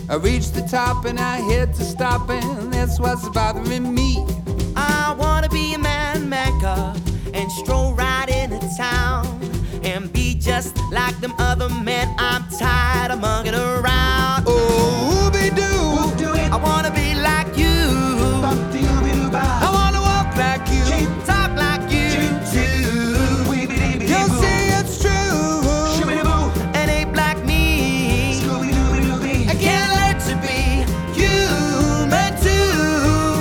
I reached the top and I hit to stop, and that's what's bothering me. I wanna be a man maker and stroll right into town and be just like them other men. I'm tired of mugging around. Oh, ooby-doo, I wanna be like you. I wanna walk like you, Talk like you too. you'll see it's true. And ain't like me. I can't learn to be human too.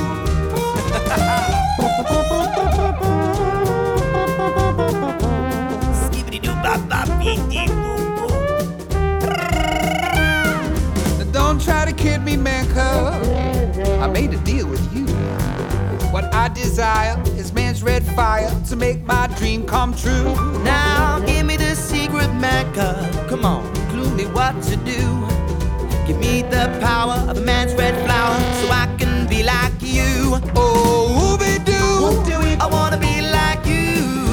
Now don't try to kid me, man, 'cause I made a deal with you. What I desire is man's red fire to make my dream come true. Now give me the secret Mecca. Come on, clue me what to do. Give me the power of a man's red flower so I can be like you. Oh, ooby-doo, I wanna be like you.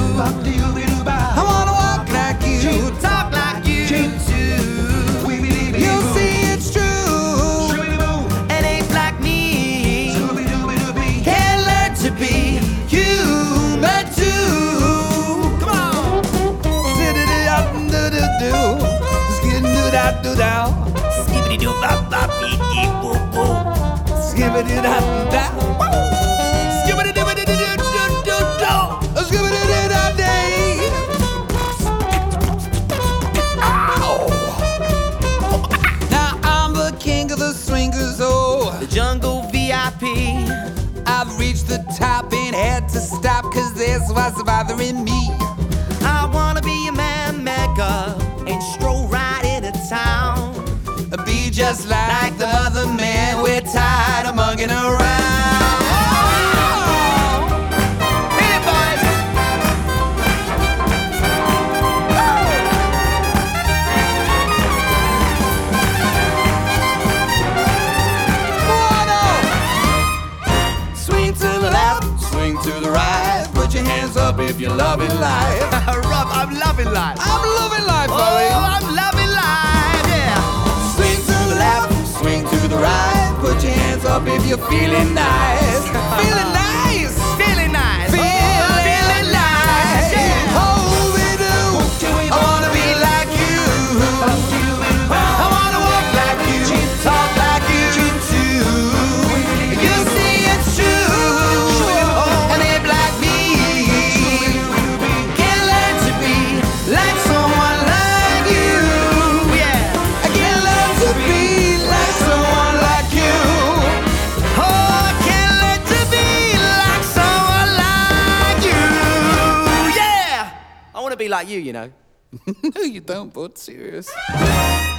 I wanna walk like you, Talk like you too. you'll see it's true. And ain't like me. Can't learn to be human too. Come on. Zid-a-dee-da-doo-doo-doo. Skid-a-doo-da-doo-dow. Skibbity-doo-bop-bop-dee-dee-boo-boo. Skibba-dee-da-doo-dow. Skibbity-doo-bity-doo-doo-doo. Skibba-dee-dee-da-dee. Now I'm the king of the swingers, oh. The jungle VIP. I've reached the top and had to stop, 'cause this was bothering me. I wanna be a man maker and stroll right into town. Be just like the other man, we're tired of mugging around. Hit it, boys. One up. Swing to the left, swing to the right. Put your hands up if you're loving life. Rob, I'm loving life. I'm loving life, buddy. Oh, I'm loving life, yeah. Swing to the left, swing to the right. Put your hands up if you're feeling nice. Feeling nice. Feeling nice. Feeling nice. Yeah. Oh, we do. I wanna be like you. I wanna walk like you. Talk like you too. You see it's true. And ain't like me. Can't learn to be like someone like you. Yeah. I can't learn to be like someone like you. Oh, I can't learn to be like someone like you. Yeah. I wanna be like you know. No, you don't, but serious.